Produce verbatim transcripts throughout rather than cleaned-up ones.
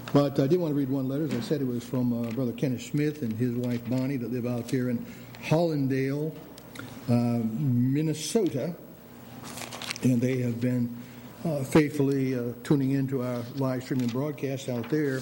But I did want to read one letter. As I said, it was from uh, Brother Kenneth Smith and his wife Bonnie that live out there in Hollandale, uh, Minnesota. And they have been uh, faithfully uh, tuning into our live streaming broadcast out there.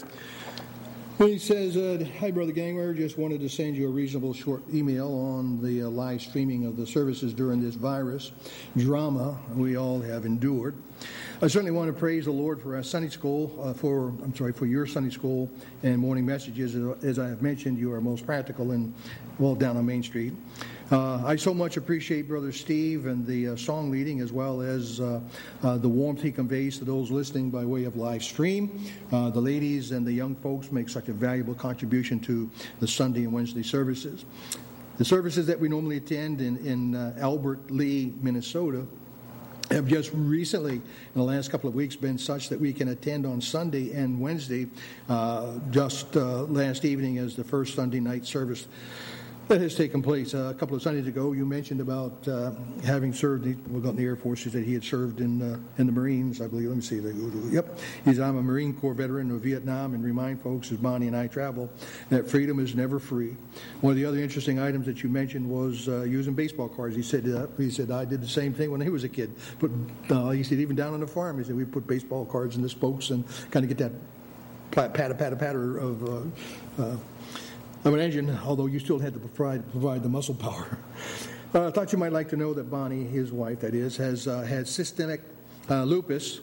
Well, he says, uh, hi, Brother Gangler. Just wanted to send you a reasonable short email on the uh, live streaming of the services during this virus drama we all have endured. I certainly want to praise the Lord for our Sunday school, uh, for, I'm sorry, for your Sunday school and morning messages. As I have mentioned, you are most practical and, well, down on Main Street. Uh, I so much appreciate Brother Steve and the uh, song leading, as well as uh, uh, the warmth he conveys to those listening by way of live stream. Uh, the ladies and the young folks make such a valuable contribution to the Sunday and Wednesday services. The services that we normally attend in, in uh, Albert Lee, Minnesota, have just recently, in the last couple of weeks, been such that we can attend on Sunday and Wednesday. Uh, just uh, last evening as the first Sunday night service that has taken place. Uh, a couple of Sundays ago, you mentioned about uh, having served, well, got in the Air Force, he said he had served in uh, in the Marines, I believe. Let me see. Yep. He said, I'm a Marine Corps veteran of Vietnam, and remind folks, as Bonnie and I travel, that freedom is never free. One of the other interesting items that you mentioned was uh, using baseball cards. He said, uh, he said, I did the same thing when he was a kid. But uh, he said, even down on the farm, he said, we put baseball cards in the spokes and kind of get that patter, patter, patter of... Uh, uh, of an engine, although you still had to provide, provide the muscle power. Uh, I thought you might like to know that Bonnie, his wife that is, has uh, had systemic uh, lupus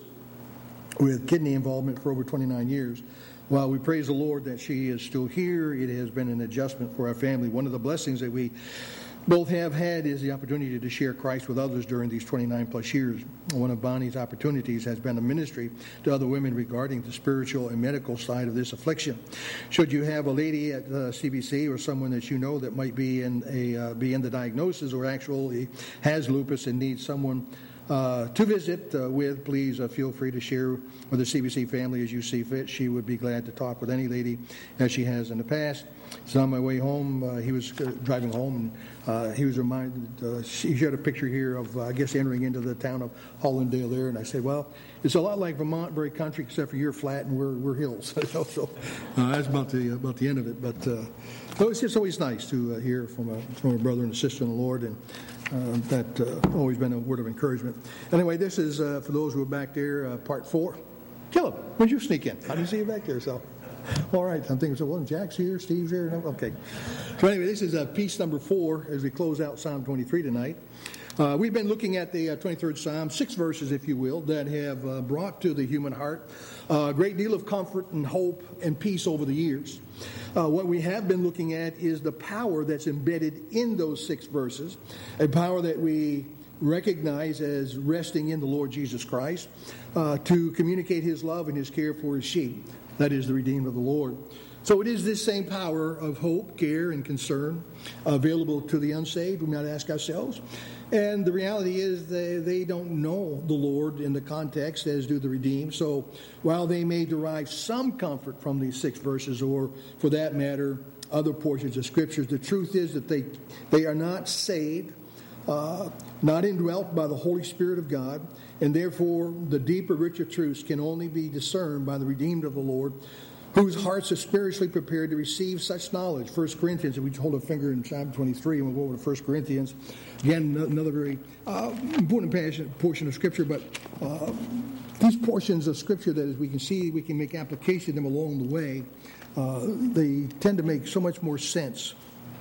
with kidney involvement for over twenty-nine years. While we praise the Lord that she is still here, it has been an adjustment for our family. One of the blessings that we both have had is the opportunity to share Christ with others during these twenty-nine plus years. One of Bonnie's opportunities has been a ministry to other women regarding the spiritual and medical side of this affliction. Should you have a lady at uh, C B C or someone that you know that might be in a uh, be in the diagnosis or actually has lupus and needs someone Uh, to visit uh, with, please uh, feel free to share with the C B C family as you see fit. She would be glad to talk with any lady as she has in the past. So on my way home, uh, he was uh, driving home, and uh, he was reminded, uh, he shared a picture here of, uh, I guess, entering into the town of Hollandale there, and I said, well, it's a lot like Vermont, very country, except for you're flat and we're, we're hills. so uh, that's about the, about the end of it. But uh, so it's just always nice to uh, hear from a, from a brother and a sister in the Lord, and Uh, that uh, always been a word of encouragement. Anyway, this is, uh, for those who are back there, uh, part four. Caleb, when did you sneak in? How do you see you back there? So, all right, I'm thinking, so, well, Jack's here, Steve's here. No? Okay. So anyway, this is uh, piece number four as we close out Psalm twenty-three tonight. Uh, we've been looking at the uh, twenty-third Psalm, six verses, if you will, that have uh, brought to the human heart uh, a great deal of comfort and hope and peace over the years. Uh, what we have been looking at is the power that's embedded in those six verses, a power that we recognize as resting in the Lord Jesus Christ uh, to communicate His love and His care for His sheep, that is, the redeemed of the Lord. So it is this same power of hope, care, and concern available to the unsaved, we might ask ourselves. And the reality is they, they don't know the Lord in the context, as do the redeemed. So while they may derive some comfort from these six verses, or for that matter, other portions of Scriptures, the truth is that they, they are not saved, uh, not indwelt by the Holy Spirit of God, and therefore the deeper, richer truths can only be discerned by the redeemed of the Lord, whose hearts are spiritually prepared to receive such knowledge. First Corinthians, if we hold a finger in Psalm twenty-three, and we'll go over to First Corinthians. Again, another very uh, important portion of Scripture, but uh, these portions of Scripture that, as we can see, we can make application of them along the way, uh, they tend to make so much more sense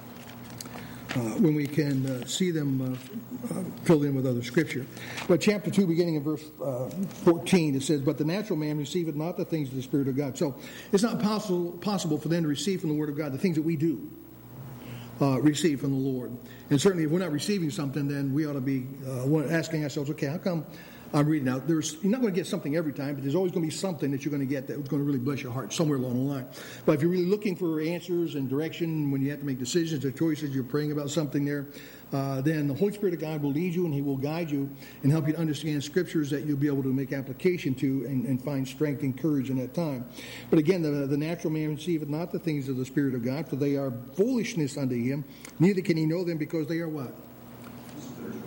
Uh, when we can uh, see them uh, uh, filled in with other Scripture. But chapter two, beginning in verse uh, fourteen, it says, but the natural man receiveth not the things of the Spirit of God. So it's not possible possible for them to receive from the Word of God the things that we do uh, receive from the Lord. And certainly if we're not receiving something, then we ought to be uh, asking ourselves, okay, how come I'm reading out? There's, you're not going to get something every time, but there's always going to be something that you're going to get that's going to really bless your heart somewhere along the line. But if you're really looking for answers and direction when you have to make decisions or choices, you're praying about something there, uh, then the Holy Spirit of God will lead you and He will guide you and help you to understand Scriptures that you'll be able to make application to and, and find strength and courage in that time. But again, the, the natural man receiveth not the things of the Spirit of God, for they are foolishness unto him, neither can he know them because they are what?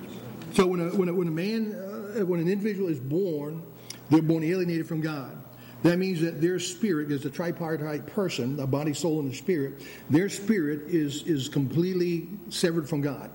So when a, when a, when a man... Uh, when an individual is born, they're born alienated from God. That means that their spirit is a tripartite person, a body, soul, and a spirit. Their spirit is, is completely severed from God.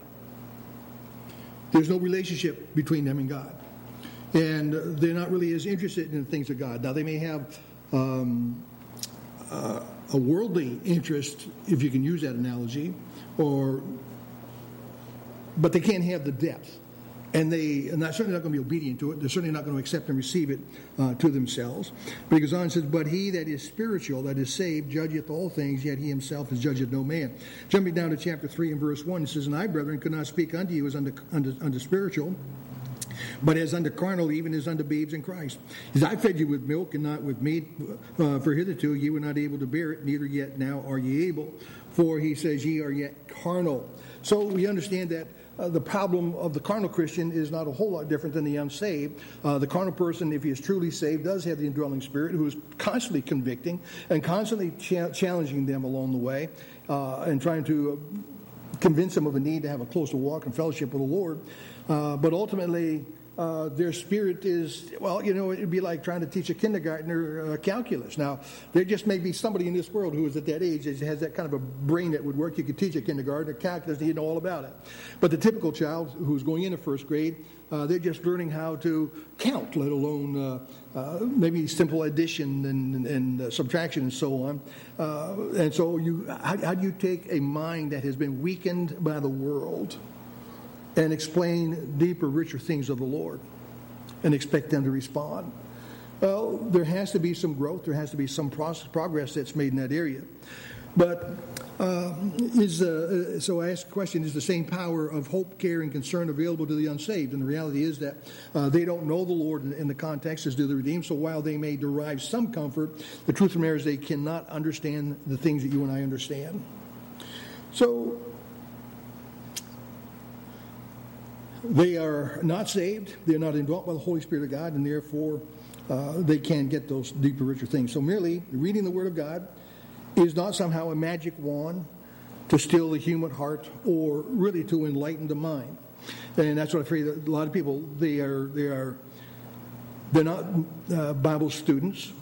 There's no relationship between them and God. And they're not really as interested in the things of God. Now, they may have um, uh, a worldly interest, if you can use that analogy, or but they can't have the depth. And they, and they're certainly not going to be obedient to it. They're certainly not going to accept and receive it uh, to themselves. But he goes on and says, but he that is spiritual, that is saved, judgeth all things, yet he himself is judgeth no man. Jumping down to chapter three and verse one, it says, and I, brethren, could not speak unto you as unto, unto, unto spiritual, but as unto carnal, even as unto babes in Christ. He says, I fed you with milk and not with meat, uh, for hitherto ye were not able to bear it, neither yet now are ye able. For he says, ye are yet carnal. So we understand that Uh, the problem of the carnal Christian is not a whole lot different than the unsaved. Uh, the carnal person, if he is truly saved, does have the indwelling spirit who is constantly convicting and constantly cha- challenging them along the way uh, and trying to uh, convince them of a need to have a closer walk and fellowship with the Lord. Uh, but ultimately, uh, their spirit is, well, you know, it would be like trying to teach a kindergartner uh, calculus. Now, there just may be somebody in this world who is at that age that has that kind of a brain that would work. You could teach a kindergartner calculus and he'd know all about it. But the typical child who's going into first grade, uh, they're just learning how to count, let alone uh, uh, maybe simple addition and, and uh, subtraction and so on. Uh, and so you, how, how do you take a mind that has been weakened by the world and explain deeper, richer things of the Lord and expect them to respond? Well, there has to be some growth. There has to be some process, progress that's made in that area. But uh, is uh, so I ask the question, is the same power of hope, care, and concern available to the unsaved? And the reality is that uh, they don't know the Lord in, in the context as do the redeemed. So while they may derive some comfort, the truth of the matter is they cannot understand the things that you and I understand. So they are not saved. They're not indwelt by the Holy Spirit of God, and therefore uh, they can't get those deeper, richer things. So merely reading the Word of God is not somehow a magic wand to still the human heart or really to enlighten the mind. And that's what I fear that a lot of people, they are they are they're not uh, Bible students,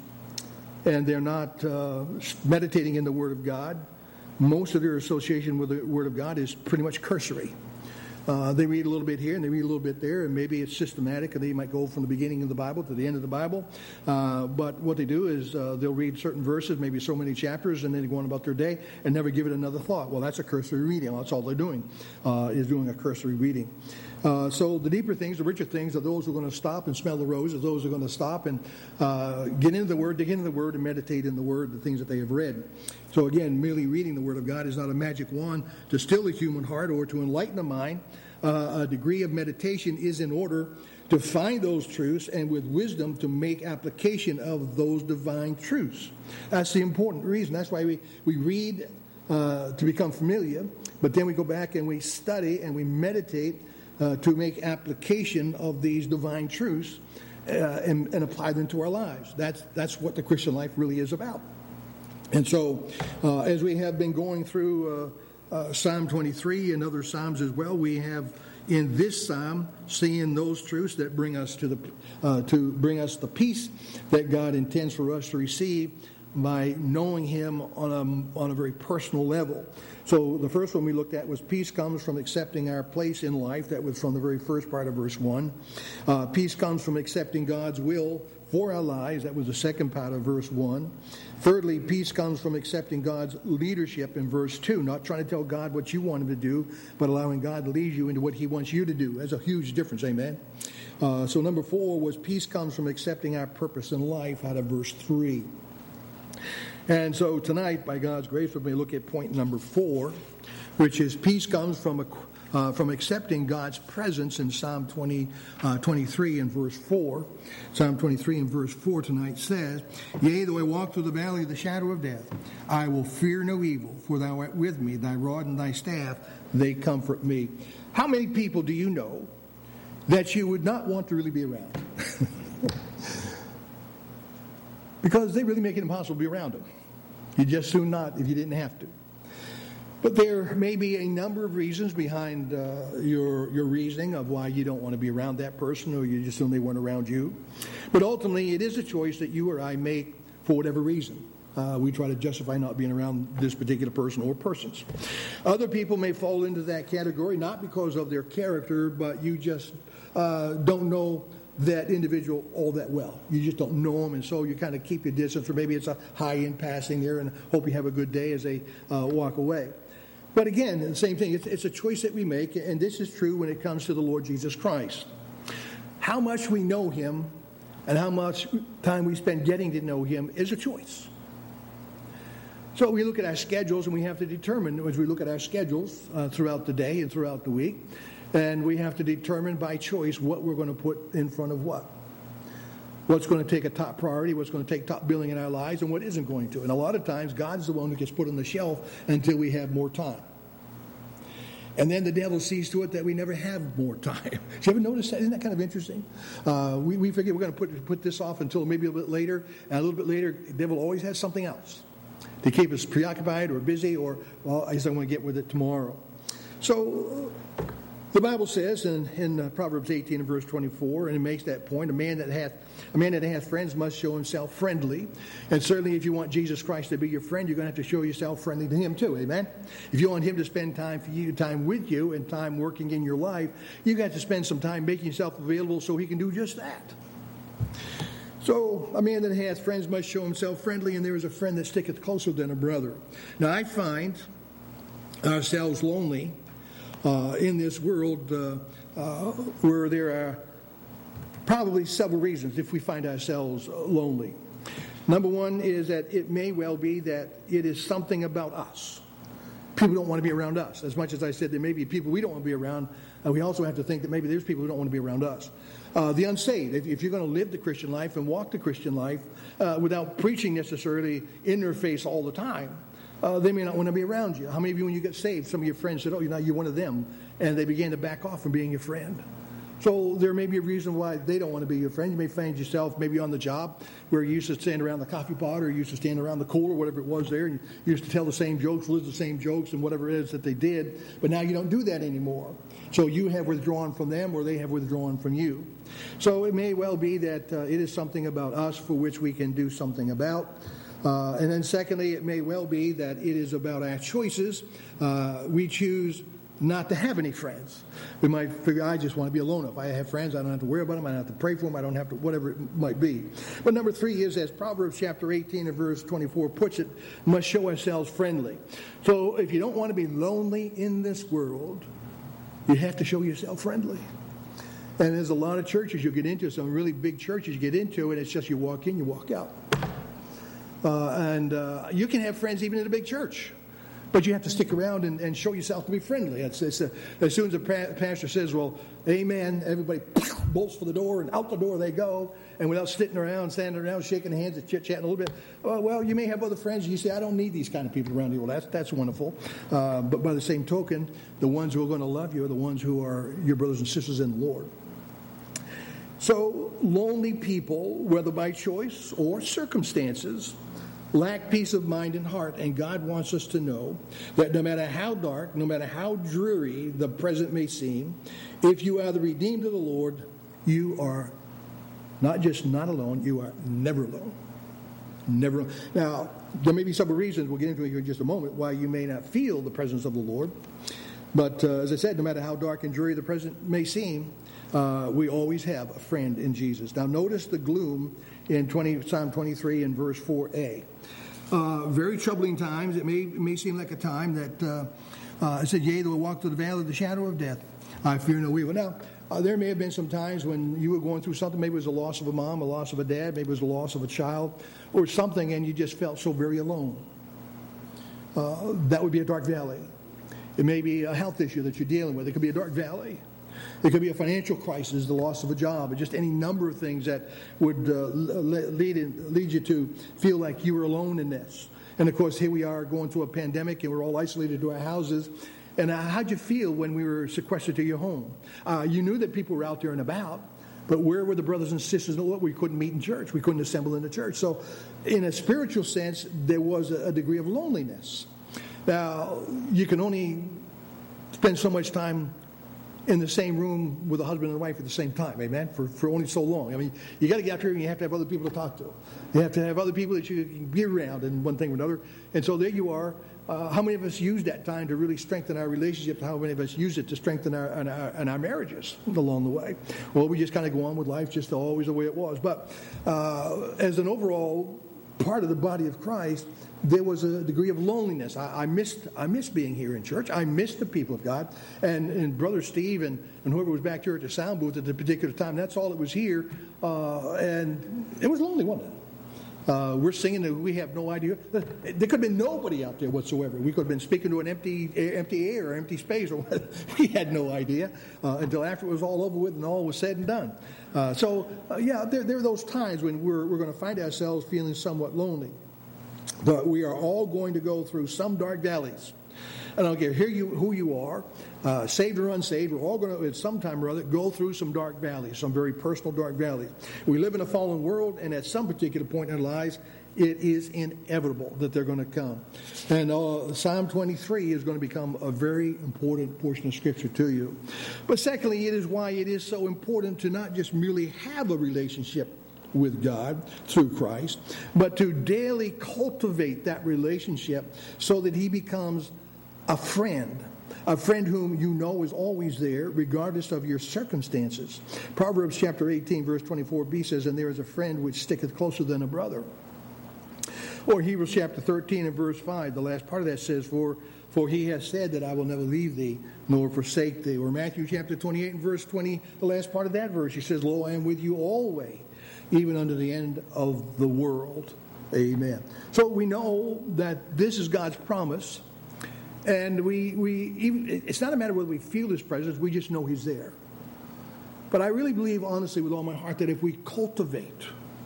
and they're not uh, meditating in the Word of God. Most of their association with the Word of God is pretty much cursory. Uh, they read a little bit here and they read a little bit there, and maybe it's systematic, and they might go from the beginning of the Bible to the end of the Bible. Uh, but what they do is uh, they'll read certain verses, maybe so many chapters, and then they go on about their day and never give it another thought. Well, that's a cursory reading. That's all they're doing, uh, is doing a cursory reading. Uh, so the deeper things, the richer things, are those who are going to stop and smell the roses, those who are going to stop and uh, get into the Word, dig into the Word, and meditate in the Word, the things that they have read. So again, merely reading the Word of God is not a magic wand to still the human heart or to enlighten the mind. Uh, a degree of meditation is in order to find those truths and with wisdom to make application of those divine truths. That's the important reason. That's why we, we read uh, to become familiar, but then we go back and we study and we meditate uh, to make application of these divine truths uh, and, and apply them to our lives. That's, that's what the Christian life really is about. And so uh, as we have been going through uh, Uh, Psalm twenty-three and other Psalms as well, we have in this Psalm seeing those truths that bring us to the uh, to bring us the peace that God intends for us to receive by knowing Him on a on a very personal level. So the first one we looked at was peace comes from accepting our place in life. That was from the very first part of verse one. Uh, peace comes from accepting God's will for our lives. That was the second part of verse one. Thirdly, peace comes from accepting God's leadership in verse two. Not trying to tell God what you want Him to do, but allowing God to lead you into what He wants you to do. That's a huge difference, amen? Uh, so number four was peace comes from accepting our purpose in life out of verse three. And so tonight, by God's grace, we're going to look at point number four, which is peace comes from a Uh, from accepting God's presence in Psalm twenty, uh, twenty-three and verse four. Psalm twenty-three and verse four tonight says, Yea, though I walk through the valley of the shadow of death, I will fear no evil, for thou art with me, thy rod and thy staff, they comfort me. How many people do you know that you would not want to really be around? Because they really make it impossible to be around them. You just soon not if you didn't have to. But there may be a number of reasons behind uh, your your reasoning of why you don't want to be around that person, or you just only want around you. But ultimately, it is a choice that you or I make for whatever reason. Uh, we try to justify not being around this particular person or persons. Other people may fall into that category, not because of their character, but you just uh, don't know that individual all that well. You just don't know them, and so you kind of keep your distance, or maybe it's a high-end passing there and hope you have a good day as they uh, walk away. But again, the same thing, it's, it's a choice that we make, and this is true when it comes to the Lord Jesus Christ. How much we know Him and how much time we spend getting to know Him is a choice. So we look at our schedules, and we have to determine, as we look at our schedules uh, throughout the day and throughout the week, and we have to determine by choice what we're going to put in front of what. What's going to take a top priority, what's going to take top billing in our lives, and what isn't going to. And a lot of times, God's the one who gets put on the shelf until we have more time. And then the devil sees to it that we never have more time. Did you ever notice that? Isn't that kind of interesting? Uh, we, we figure we're going to put, put this off until maybe a little bit later, and a little bit later, the devil always has something else to keep us preoccupied or busy, or, well, I guess I'm going to get with it tomorrow. So the Bible says in, in uh, Proverbs eighteen and verse twenty-four, and it makes that point, a man that hath a man that hath friends must show himself friendly. And certainly if you want Jesus Christ to be your friend, you're going to have to show yourself friendly to Him too, amen? If you want Him to spend time for you, time with you, and time working in your life, you got to spend some time making yourself available so He can do just that. So, a man that hath friends must show himself friendly, and there is a friend that sticketh closer than a brother. Now, I find ourselves lonely uh, in this world uh, uh, where there are probably several reasons if we find ourselves lonely. Number one is that it may well be that it is something about us. People don't want to be around us. As much as I said there may be people we don't want to be around, uh, we also have to think that maybe there's people who don't want to be around us. Uh, the unsaved, if, if you're going to live the Christian life and walk the Christian life uh, without preaching necessarily in their face all the time, uh, they may not want to be around you. How many of you, when you get saved, some of your friends said, oh, you're, not, you're one of them, and they began to back off from being your friend? So there may be a reason why they don't want to be your friend. You may find yourself maybe on the job where you used to stand around the coffee pot, or you used to stand around the cooler, whatever it was there, and you used to tell the same jokes, live the same jokes, and whatever it is that they did. But now you don't do that anymore. So you have withdrawn from them, or they have withdrawn from you. So it may well be that uh, it is something about us for which we can do something about. Uh, and then secondly, it may well be that it is about our choices. Uh, we choose not to have any friends. We might figure, I just want to be alone. If I have friends, I don't have to worry about them. I don't have to pray for them. I don't have to, whatever it might be. But number three is, as Proverbs chapter eighteen and verse twenty-four puts it, must show ourselves friendly. So if you don't want to be lonely in this world, you have to show yourself friendly. And there's a lot of churches you get into, some really big churches you get into, and it's just you walk in, you walk out. Uh, and uh, you can have friends even in a big church. But you have to stick around and, and show yourself to be friendly. It's, it's a, as soon as the pastor says, well, amen, everybody bolts for the door, and out the door they go. And without sitting around, standing around, shaking hands and chit-chatting a little bit, oh, well, you may have other friends, and you say, I don't need these kind of people around here. Well, that's, that's wonderful. Uh, but by the same token, the ones who are going to love you are the ones who are your brothers and sisters in the Lord. So lonely people, whether by choice or circumstances, lack peace of mind and heart, and God wants us to know that no matter how dark, no matter how dreary the present may seem, if you are the redeemed of the Lord, you are not just not alone, you are never alone. Never alone. Now, there may be several reasons, we'll get into it here in just a moment, why you may not feel the presence of the Lord. But uh, as I said, no matter how dark and dreary the present may seem, uh, we always have a friend in Jesus. Now, notice the gloom in twenty, Psalm twenty-three and verse four a. Uh, very troubling times. It may, it may seem like a time that uh, uh, it said, yea, though I walk through the valley of the shadow of death, I fear no evil. Now, uh, there may have been some times when you were going through something. Maybe it was the loss of a mom, a loss of a dad, maybe it was the loss of a child, or something, and you just felt so very alone. Uh, that would be a dark valley. It may be a health issue that you're dealing with. It could be a dark valley. It could be a financial crisis, the loss of a job, or just any number of things that would uh, lead, in, lead you to feel like you were alone in this. And, of course, here we are going through a pandemic, and we're all isolated to our houses. And uh, how'd you feel when we were sequestered to your home? Uh, you knew that people were out there and about, but where were the brothers and sisters? We couldn't meet in church. We couldn't assemble in the church. So in a spiritual sense, there was a, a degree of loneliness. Now, you can only spend so much time in the same room with a husband and wife at the same time, amen, for, for only so long. I mean, you got to get out there and you have to have other people to talk to. You have to have other people that you can be around in one thing or another. And so there you are. Uh, how many of us use that time to really strengthen our relationship? How many of us use it to strengthen our, and our, and our marriages along the way? Well, we just kind of go on with life just always the way it was. But uh, as an overall part of the body of Christ, there was a degree of loneliness. I, I missed I missed being here in church. I missed the people of God. And, and Brother Steve and, and whoever was back here at the sound booth at the particular time, that's all that was here. Uh, and it was lonely, wasn't it? Uh, we're singing that we have no idea. There could have been nobody out there whatsoever. We could have been speaking to an empty empty air or empty space. Or what. We had no idea uh, until after it was all over with and all was said and done. Uh, so, uh, yeah, there, there are those times when we're, we're going to find ourselves feeling somewhat lonely. But we are all going to go through some dark valleys. And I don't care you, who you are, uh, saved or unsaved, we're all going to, at some time or other, go through some dark valleys, some very personal dark valleys. We live in a fallen world, and at some particular point in our lives, it is inevitable that they're going to come. And uh, Psalm twenty-three is going to become a very important portion of Scripture to you. But secondly, it is why it is so important to not just merely have a relationship with God through Christ, but to daily cultivate that relationship so that he becomes a friend, a friend whom you know is always there, regardless of your circumstances. Proverbs chapter eighteen, verse twenty-four b says, "And there is a friend which sticketh closer than a brother." Or Hebrews chapter thirteen and verse five, the last part of that says, For for he has said that I will never leave thee, nor forsake thee. Or Matthew chapter twenty-eight and verse twenty, the last part of that verse, he says, Lo, I am with you always, even unto the end of the world. Amen. So we know that this is God's promise. And we, we even, it's not a matter whether we feel his presence, we just know he's there. But I really believe, honestly, with all my heart, that if we cultivate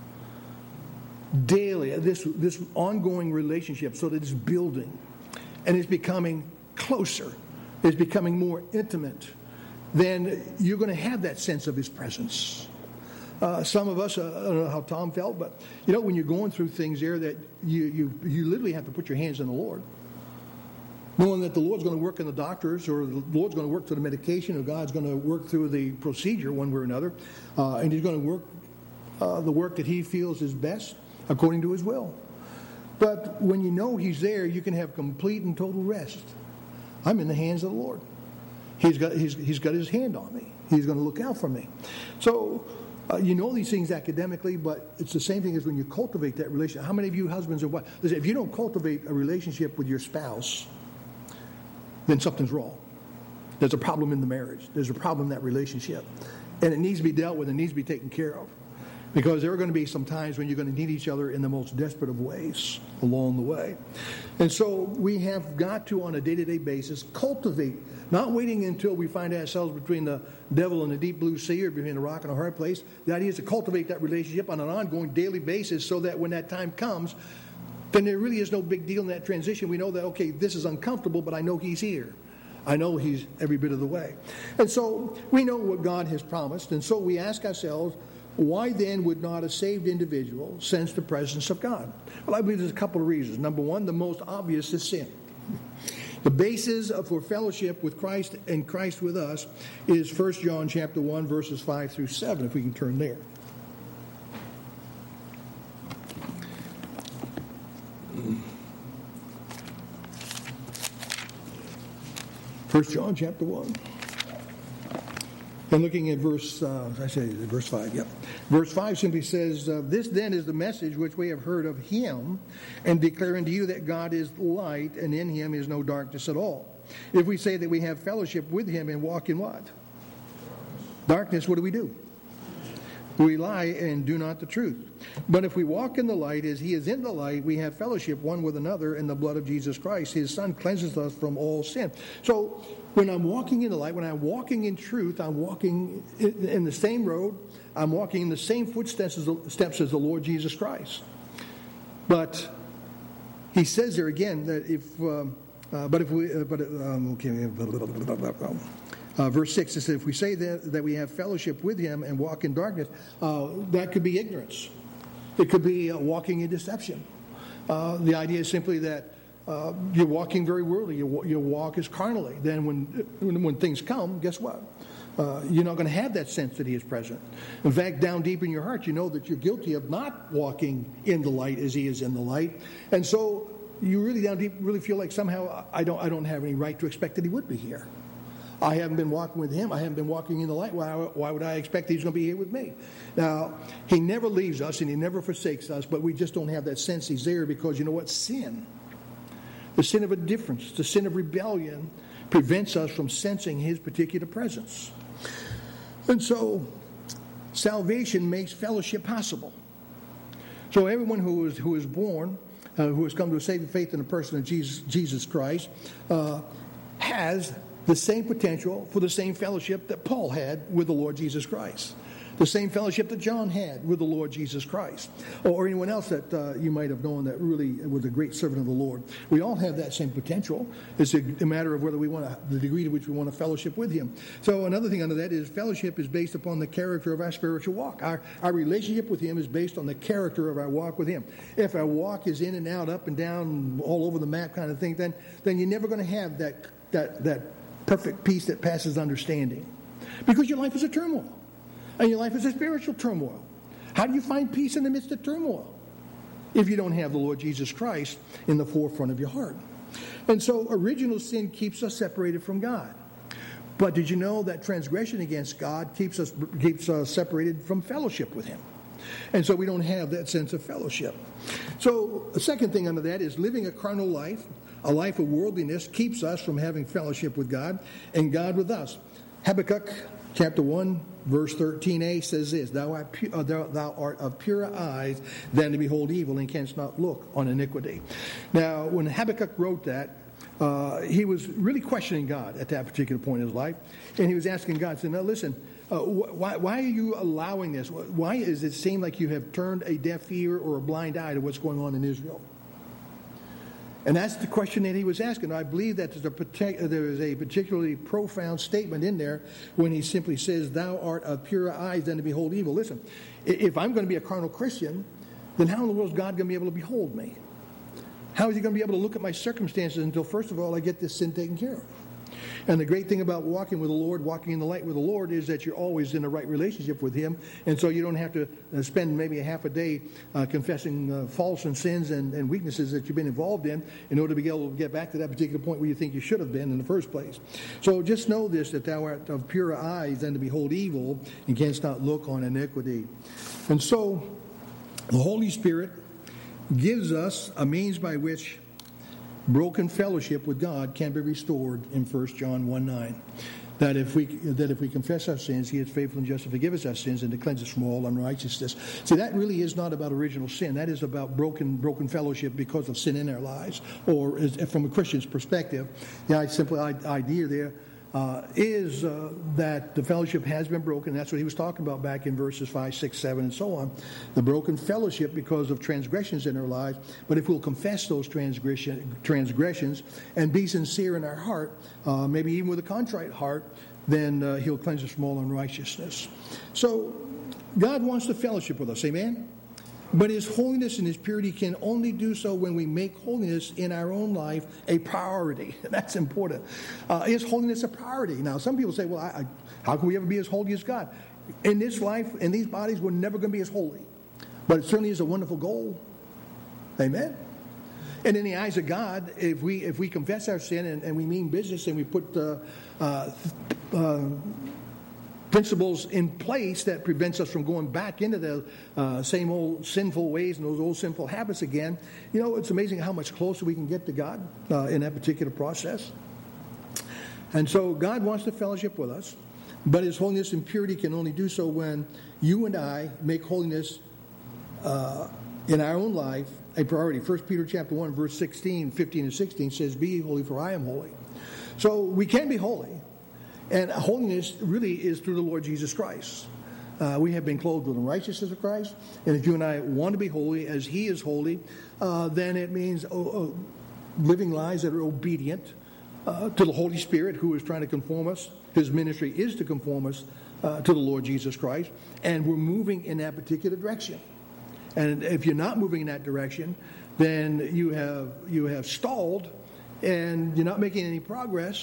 daily this, this ongoing relationship so that it's building and it's becoming closer, it's becoming more intimate, then you're going to have that sense of his presence. Uh, some of us, uh, I don't know how Tom felt, but you know, when you're going through things there that you, you, you literally have to put your hands on the Lord. Knowing that the Lord's going to work in the doctors, or the Lord's going to work through the medication, or God's going to work through the procedure one way or another, uh, and he's going to work uh, the work that he feels is best according to his will. But when you know he's there, you can have complete and total rest. I'm in the hands of the Lord. He's got, he's, he's got his hand on me. He's going to look out for me. So uh, you know these things academically, but it's the same thing as when you cultivate that relationship. How many of you husbands and wives, listen, if you don't cultivate a relationship with your spouse, then something's wrong. There's a problem in the marriage. There's a problem in that relationship. And it needs to be dealt with. It needs to be taken care of. Because there are going to be some times when you're going to need each other in the most desperate of ways along the way. And so we have got to, on a day-to-day basis, cultivate, not waiting until we find ourselves between the devil and the deep blue sea, or between a rock and a hard place. The idea is to cultivate that relationship on an ongoing daily basis so that when that time comes, then there really is no big deal in that transition. We know that, okay, this is uncomfortable, but I know he's here. I know he's every bit of the way. And so we know what God has promised, and so we ask ourselves, why then would not a saved individual sense the presence of God? Well, I believe there's a couple of reasons. Number one, the most obvious is sin. The basis for fellowship with Christ and Christ with us is First John chapter one, verses five through seven, if we can turn there. First John chapter one. And looking at verse, uh, I say verse five, yep. Verse five simply says, uh, This then is the message which we have heard of him, and declare unto you that God is light, and in him is no darkness at all. If we say that we have fellowship with him and walk in what? Darkness, what do we do? We lie and do not the truth. But if we walk in the light as he is in the light, we have fellowship one with another in the blood of Jesus Christ. His Son cleanses us from all sin. So when I'm walking in the light, when I'm walking in truth, I'm walking in the same road. I'm walking in the same footsteps as the, steps as the Lord Jesus Christ. But he says there again that if, um, uh, but if we, uh, but um, okay. Uh, verse six, it says, if we say that, that we have fellowship with him and walk in darkness, uh, that could be ignorance. It could be uh, walking in deception. Uh, the idea is simply that uh, you're walking very worldly. Your, your walk is carnally. Then when, when when things come, guess what? uh, you're not going to have that sense that he is present. In fact, down deep in your heart, you know that you're guilty of not walking in the light as he is in the light. And so you really down deep really feel like somehow I don't, I don't have any right to expect that he would be here. I haven't been walking with him. I haven't been walking in the light. Why, why would I expect he's going to be here with me? Now, he never leaves us and he never forsakes us, but we just don't have that sense he's there because, you know what? Sin, the sin of indifference, the sin of rebellion prevents us from sensing his particular presence. And so, salvation makes fellowship possible. So everyone who is, who is born, uh, who has come to a saving faith in the person of Jesus, Jesus Christ, uh, has the same potential for the same fellowship that Paul had with the Lord Jesus Christ. The same fellowship that John had with the Lord Jesus Christ. Or anyone else that uh, you might have known that really was a great servant of the Lord. We all have that same potential. It's a, a matter of whether we want to, the degree to which we want to fellowship with him. So another thing under that is fellowship is based upon the character of our spiritual walk. Our, our relationship with him is based on the character of our walk with him. If our walk is in and out, up and down, all over the map kind of thing, then, then you're never going to have that that that perfect peace that passes understanding. Because your life is a turmoil. And your life is a spiritual turmoil. How do you find peace in the midst of turmoil? If you don't have the Lord Jesus Christ in the forefront of your heart. And so original sin keeps us separated from God. But did you know that transgression against God keeps us keeps us separated from fellowship with him? And so we don't have that sense of fellowship. So the second thing under that is living a carnal life, a life of worldliness, keeps us from having fellowship with God and God with us. Habakkuk chapter one, verse thirteen a says this, Thou art, pu- uh, thou, thou art of purer eyes than to behold evil, and canst not look on iniquity. Now, when Habakkuk wrote that, uh, he was really questioning God at that particular point in his life. And he was asking God, saying, now listen, uh, wh- why, why are you allowing this? Why does it seem like you have turned a deaf ear or a blind eye to what's going on in Israel? And that's the question that he was asking. I believe that there's a, partic- there is a particularly profound statement in there when he simply says, Thou art of purer eyes than to behold evil. Listen, if I'm going to be a carnal Christian, then how in the world is God going to be able to behold me? How is he going to be able to look at my circumstances until, first of all, I get this sin taken care of? And the great thing about walking with the Lord, walking in the light with the Lord, is that you're always in the right relationship with him. And so you don't have to spend maybe a half a day uh, confessing uh, faults and sins and, and weaknesses that you've been involved in in order to be able to get back to that particular point where you think you should have been in the first place. So just know this, that thou art of purer eyes than to behold evil, and canst not look on iniquity. And so the Holy Spirit gives us a means by which broken fellowship with God can be restored in First John one nine. That if we that if we confess our sins, he is faithful and just to forgive us our sins and to cleanse us from all unrighteousness. See, that really is not about original sin. That is about broken broken fellowship because of sin in our lives, or as, from a Christian's perspective. The simple idea there uh, is uh, that the fellowship has been broken. That's what he was talking about back in verses five, six, seven, and so on. The broken fellowship because of transgressions in our lives. But if we'll confess those transgression, transgressions and be sincere in our heart, uh, maybe even with a contrite heart, then uh, he'll cleanse us from all unrighteousness. So God wants to fellowship with us. Amen? But his holiness and his purity can only do so when we make holiness in our own life a priority. That's important. Uh, is holiness a priority? Now, some people say, well, I, I, how can we ever be as holy as God? In this life, in these bodies, we're never going to be as holy. But it certainly is a wonderful goal. Amen? And in the eyes of God, if we if we confess our sin and, and we mean business and we put uh, uh, uh, principles in place that prevents us from going back into the uh, same old sinful ways and those old sinful habits again, you know, it's amazing how much closer we can get to God uh, in that particular process. And so God wants to fellowship with us, but his holiness and purity can only do so when you and I make holiness uh, in our own life a priority. First Peter chapter one, verse sixteen, fifteen, and sixteen says, Be ye holy, for I am holy. So we can be holy. And holiness really is through the Lord Jesus Christ. Uh, we have been clothed with the righteousness of Christ. And if you and I want to be holy as he is holy, uh, then it means oh, oh, living lives that are obedient uh, to the Holy Spirit, who is trying to conform us. His ministry is to conform us uh, to the Lord Jesus Christ. And we're moving in that particular direction. And if you're not moving in that direction, then you have you have stalled and you're not making any progress.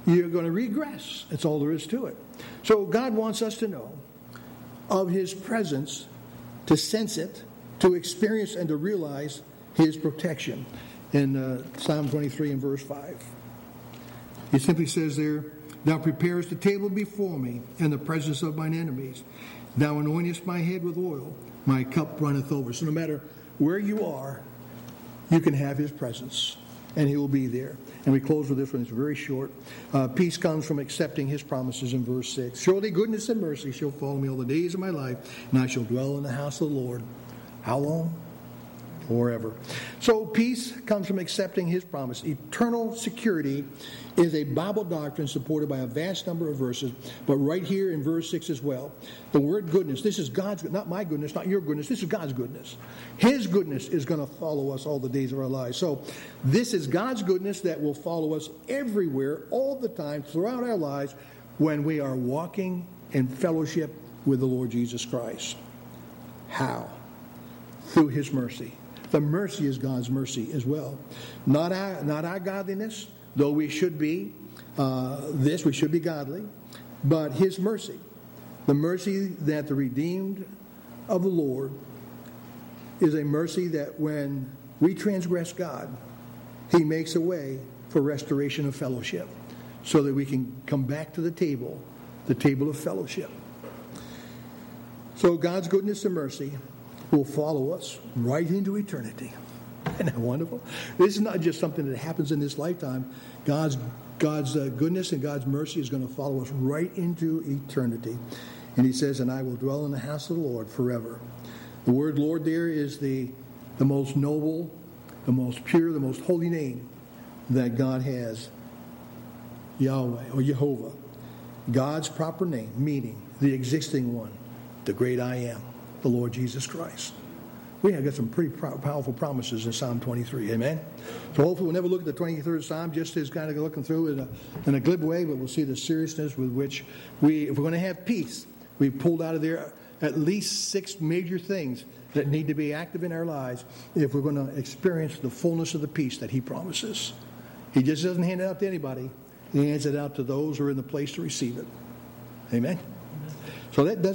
you're going to regress. That's all there is to it. So God wants us to know of His presence, to sense it, to experience and to realize His protection. In uh, Psalm twenty-three and verse five. He simply says there, Thou preparest the table before me in the presence of mine enemies. Thou anointest my head with oil. My cup runneth over. So no matter where you are, you can have His presence, and He will be there. And we close with this one. It's very short. Uh, peace comes from accepting His promises in verse six. Surely goodness and mercy shall follow me all the days of my life, and I shall dwell in the house of the Lord. How long? Forever. So peace comes from accepting His promise. Eternal security is a Bible doctrine supported by a vast number of verses, but right here in verse six as well. The word goodness, this is God's, not my goodness, not your goodness, this is God's goodness. His goodness is going to follow us all the days of our lives. So this is God's goodness that will follow us everywhere, all the time, throughout our lives, when we are walking in fellowship with the Lord Jesus Christ. How? Through His mercy. The mercy is God's mercy as well. Not our, not our godliness, though we should be uh, this, we should be godly, but His mercy. The mercy that the redeemed of the Lord is a mercy that when we transgress God, He makes a way for restoration of fellowship so that we can come back to the table, the table of fellowship. So God's goodness and mercy will follow us right into eternity. Isn't that wonderful? This is not just something that happens in this lifetime. God's God's uh, goodness and God's mercy is going to follow us right into eternity. And He says, and I will dwell in the house of the Lord forever. The word Lord there is the, the most noble, the most pure, the most holy name that God has. Yahweh or Jehovah. God's proper name, meaning the existing one, the great I am. The Lord Jesus Christ. We have got some pretty powerful promises in Psalm twenty-three. Amen? So hopefully we'll never look at the twenty-third Psalm just as kind of looking through in a, in a glib way, but we'll see the seriousness with which we, if we're going to have peace, we've pulled out of there at least six major things that need to be active in our lives if we're going to experience the fullness of the peace that He promises. He just doesn't hand it out to anybody. He hands it out to those who are in the place to receive it. Amen? So that does